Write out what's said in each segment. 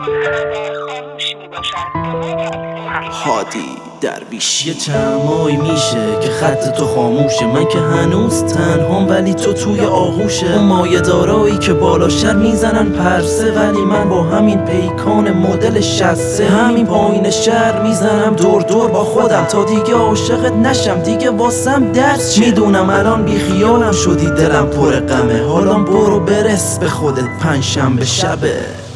هادی درویش. یه چمایی میشه که خط تو خاموشه، من که هنوز تنهام ولی تو توی آغوشه. اون مایه دارایی که بالا شر میزنن پرسه، ولی من با همین پیکان مدل 63 همین پایین شهر میزنم دور دور با خودم تا دیگه عاشقت نشم، دیگه واسم درس چیه. میدونم الان بیخیالم شدی، دلم پر غمه، حالا برو برس به خودت، پنجشنبه شبه.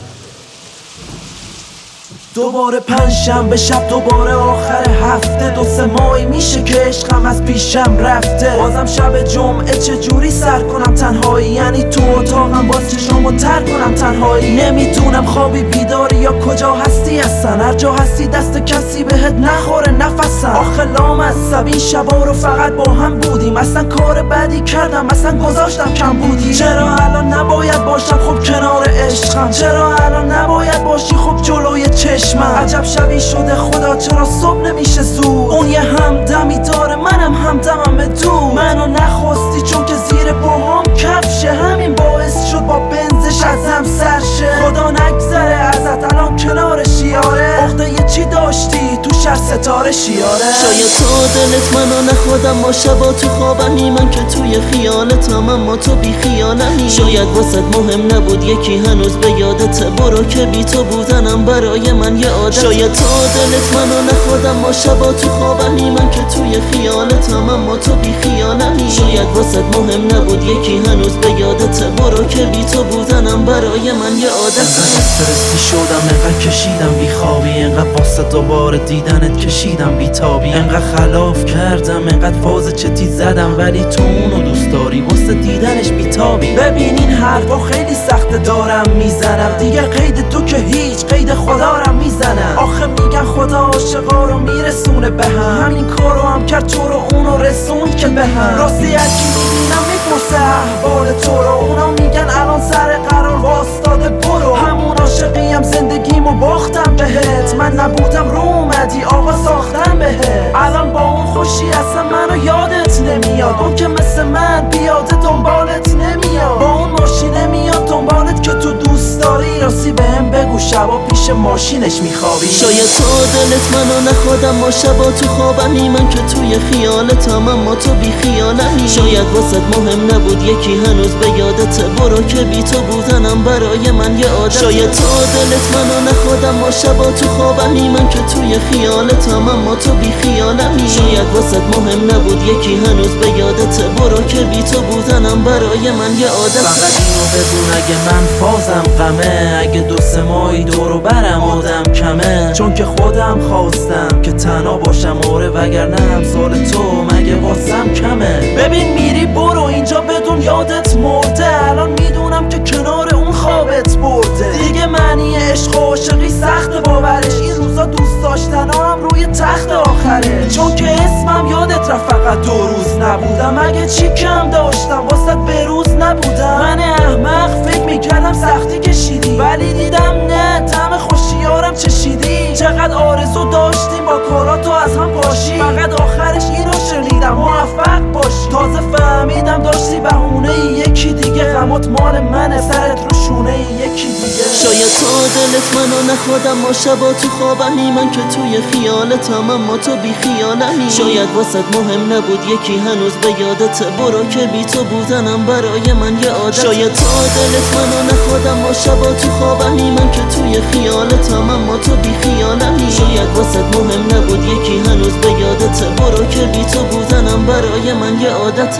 دوباره پنجشنبه شب، دوباره آخر هفته، 2-3 ماهی میشه که عشقم از پیشم رفته. بازم شب جمعه چجوری سر کنم تنهایی، یعنی تو اتاقم باز چشامو تر کنم تنهایی. نمیدونم خوابی بیداری یا کجا هستی اصلا، هر جا هستی دست کسی بهت نخوره نفسم. آخه لامصب این شبا رو فقط با هم بودیم، اصلا کار بدی کردم، اصلا گذاشتم کم بودی. چرا الان نباید باشم خب کنار عشقم، چرا الان نباید باشی خب جلوی چشم. عجب شبی شده خدا، چرا صبح نمیشه زود؟ اون یه همدمی داره، منم همدمم به تو. منو نخواستی چون که زیر پاهام کفشه، همین باعث شد با بنزش ازم سرشه. خدا نگذره ازت الان کنار شیاره، عقده یه چی داشتی تو شهر ستاره شیاره. شاید تا دلت منو نخودم با شبا تو خوابمی، من که توی خیالتم اما تو بی خیالمی. شاید واسط مهم نبود یکی هنوز به یادت، برو که بی تو بودنم برای من یه عادت. شاید تا دلت منو نخودم با شبا تو خوابمی، من که توی خیالتم اما تو بی خیالمی. شاید واسط مهم نبود یکی هنوز به یادت، برو که بی تو بودنم برای من یه عادت. انقدر استرسی شدم، انقدر کشیدم بی خوابی، انقدر واسه دوباره دیدنت کشیدم بی تابی. انقدر خلاف کردم، انقدر فاز چتی زدم، ولی تو اونو دوست داری واسه دیدنش بی تابی. ببین این حرفا خیلی سخته دارم میزنم، دیگه قید تو که هیچ، قید خدا رم میزنم. آخه میگن خدا عاشقا رو میرسونه به هم، همین کارو هم کرد تو رو اونو رسوند که به هم. راستی هرکی میبینم میپرسه احوال تو رو، اونا میگن الان سر قرار واستاده برو. همون عاشقیم زندگیمو باختم بهت، من نبودم رو اومدی آقا ساختم بهت. الان با اون خوشی اصلا منو یادت نمیاد، اون که مثل من بیاده دنبالت نمیاد. با اون ماشینه میاد دنبالت که تو دوست داری، راستی بهم بگو شبا پیش ماشینش میخوابی. شاید تا دلت منو نخودم با شبا تو خوابمی، من که توی خیالتم اما تو بی خیالمی. شاید واسط مهم نبود یکی هنوز به یادت، برو که بی تو بودنم برای من یه عادت. شاید تا دلت منو نخودم با شبا تو خوابمی، من که توی خیالتم اما تو بی خیالمی. شاید واسط مهم نبود یکی هنوز به یادت، برو که بی تو بودنم برای من یه عادت. فقط اینو بدون اگه من فازم غمه، اگه 2-3 ماهی دورو برم آدم کمه، چون که خودم خواستم که تنها باشم آره، وگرنه همسال تو مگه واسم کمه. ببین میری برو اینجا بدون یادت مرده، الان میدونم که کنار اون خوابت برده. دیگه معنی عشق و عاشقی سخت باورش، این روزا دوست داشتن هم روی تخت آخره. چون که اسمم یادت رفت فقط 2 روز نبودم، اگه چی کم داشتم واسط به روز نبودم. من احمق فکر میکردم سختی کشیدی، ولی دیدم نه طعم خوشیارم چشیدی. چقدر آرزو داشتیم با کاراتو از هم پاشی، فقط آخرش اینو شنیدم موفق باشی. تازه فهمیدم داشتی بهونه یکی دیگه، غمات مال منه سرت رو شونه یکی دیگه. شاید تا دلت منو نخودم با شبا تو خوابمی، من که توی خیالتم اما تو بی خیالمی. شاید واسط مهم نبود یکی هنوز به یادت، برو که بی تو بودنم برای من یه عادت. شاید تا دلت منو نخودم با شبا تو خوابمی، من که توی خیالتم اما تو بی خیالمی. شاید واسط مهم نبود یکی هنوز به یادت، برو که بی تو بودنم برای من یه عادت.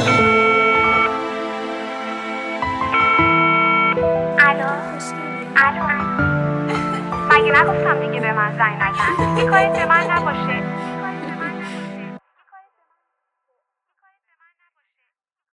الو مگه نگفتم دیگه به من زنگ نزن؟ این کاری به من نباشه.